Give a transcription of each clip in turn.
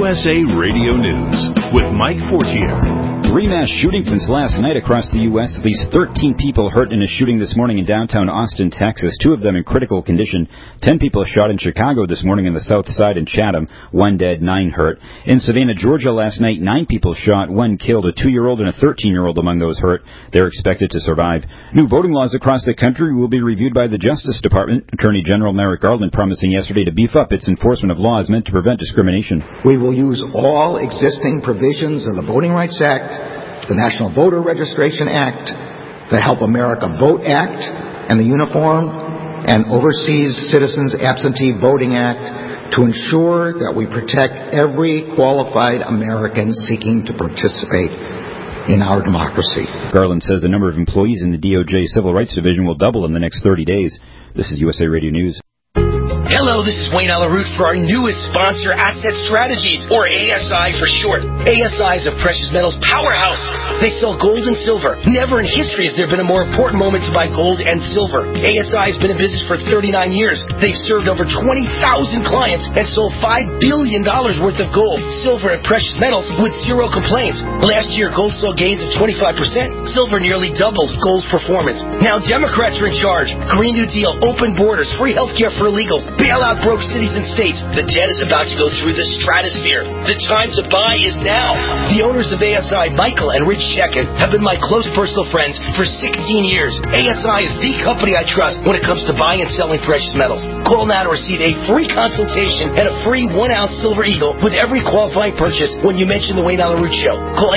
USA Radio News with Mike Fortier. Three mass shootings since last night across the U.S. At least 13 people hurt in a shooting this morning in downtown Austin, Texas. 2 of them in critical condition. 10 people shot in Chicago this morning on the south side in Chatham. 1 dead, 9 hurt. In Savannah, Georgia last night, 9 people shot, 1 killed. A 2-year-old and a 13-year-old among those hurt. They're expected to survive. New voting laws across the country will be reviewed by the Justice Department. Attorney General Merrick Garland promising yesterday to beef up its enforcement of laws meant to prevent discrimination. We will use all existing provisions of the Voting Rights Act, the National Voter Registration Act, the Help America Vote Act, and the Uniform and Overseas Citizens Absentee Voting Act to ensure that we protect every qualified American seeking to participate in our democracy. Garland says the number of employees in the DOJ Civil Rights Division will double in the next 30 days. This is USA Radio News. Hello, this is Wayne Alaroot for our newest sponsor, Asset Strategies, or ASI for short. ASI is a precious metals powerhouse. They sell gold and silver. Never in history has there been a more important moment to buy gold and silver. ASI has been in business for 39 years. They've served over 20,000 clients and sold $5 billion worth of gold, silver, and precious metals with 0 complaints. Last year, gold saw gains of 25%. Silver nearly doubled gold's performance. Now Democrats are in charge. Green New Deal, open borders, free healthcare for illegals. Bail out broke cities and states. The debt is about to go through the stratosphere. The time to buy is now. The owners of ASI, Michael and Rich Chekin, have been my close personal friends for 16 years. ASI is the company I trust when it comes to buying and selling precious metals. Call now to receive a free consultation and a free 1-ounce Silver Eagle with every qualifying purchase when you mention the Wayne Alaroot Show. Call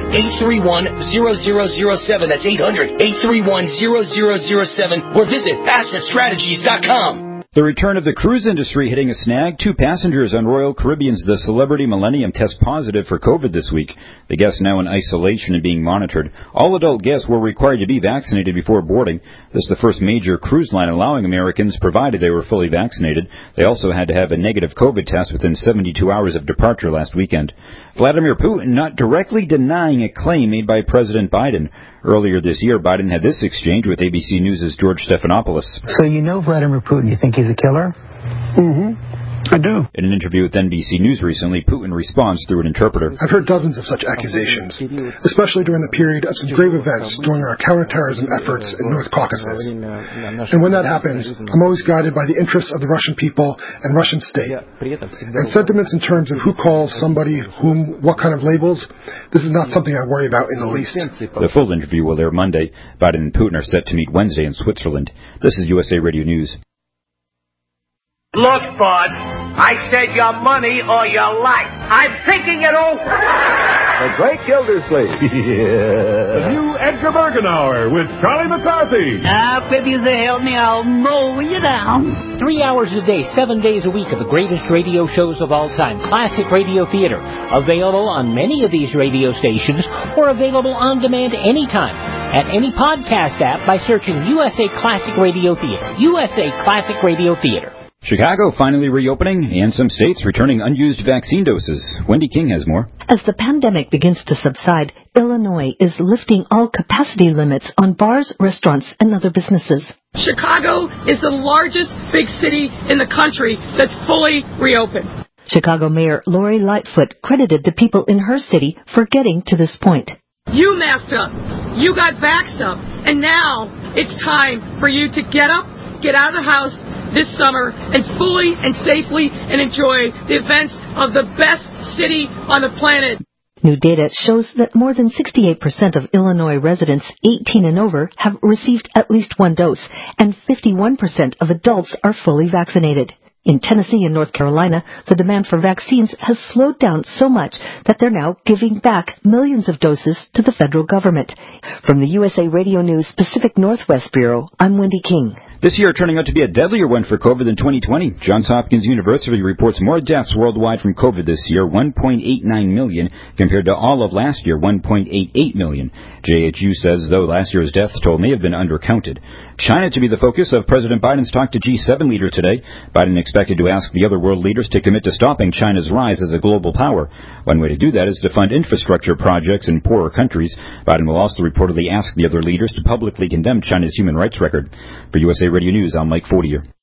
800-831-0007. That's 800-831-0007 or visit AssetStrategies.com. The return of the cruise industry hitting a snag. 2 passengers on Royal Caribbean's The Celebrity Millennium test positive for COVID this week. The guests now in isolation and being monitored. All adult guests were required to be vaccinated before boarding. This is the first major cruise line allowing Americans, provided they were fully vaccinated. They also had to have a negative COVID test within 72 hours of departure last weekend. Vladimir Putin not directly denying a claim made by President Biden. Earlier this year, Biden had this exchange with ABC News' George Stephanopoulos. So you know Vladimir Putin. You think he's a killer? Mm-hmm. I do. In an interview with NBC News recently, Putin responds through an interpreter. I've heard dozens of such accusations, especially during the period of some grave events during our counterterrorism efforts in North Caucasus. And when that happens, I'm always guided by the interests of the Russian people and Russian state. And sentiments in terms of who calls somebody whom, what kind of labels, this is not something I worry about in the least. The full interview will air Monday. Biden and Putin are set to meet Wednesday in Switzerland. This is USA Radio News. Look, bud, I said your money or your life. I'm thinking it over. The Great Gildersleeve. The new Edgar Bergenauer with Charlie McCarthy. If you help me, I'll mow you down. 3 hours a day, 7 days a week of the greatest radio shows of all time. Classic Radio Theater. Available on many of these radio stations or available on demand anytime at any podcast app by searching USA Classic Radio Theater. USA Classic Radio Theater. Chicago finally reopening, and some states returning unused vaccine doses. Wendy King has more. As the pandemic begins to subside, Illinois is lifting all capacity limits on bars, restaurants, and other businesses. Chicago is the largest big city in the country that's fully reopened. Chicago Mayor Lori Lightfoot credited the people in her city for getting to this point. You masked up. You got vaxxed up. And now it's time for you to get up, get out of the house this summer and fully and safely and enjoy the events of the best city on the planet. New data shows that more than 68% of Illinois residents 18 and over have received at least 1 dose, and 51% of adults are fully vaccinated. In Tennessee and North Carolina, the demand for vaccines has slowed down so much that they're now giving back millions of doses to the federal government. From the USA Radio News Pacific Northwest Bureau, I'm Wendy King. This year turning out to be a deadlier one for COVID than 2020. Johns Hopkins University reports more deaths worldwide from COVID this year, 1.89 million, compared to all of last year, 1.88 million. JHU says, though last year's death toll may have been undercounted. China to be the focus of President Biden's talk to G7 leader today. Biden expected to ask the other world leaders to commit to stopping China's rise as a global power. One way to do that is to fund infrastructure projects in poorer countries. Biden will also reportedly ask the other leaders to publicly condemn China's human rights record. For USA Radio News, I'm Mike Fortier.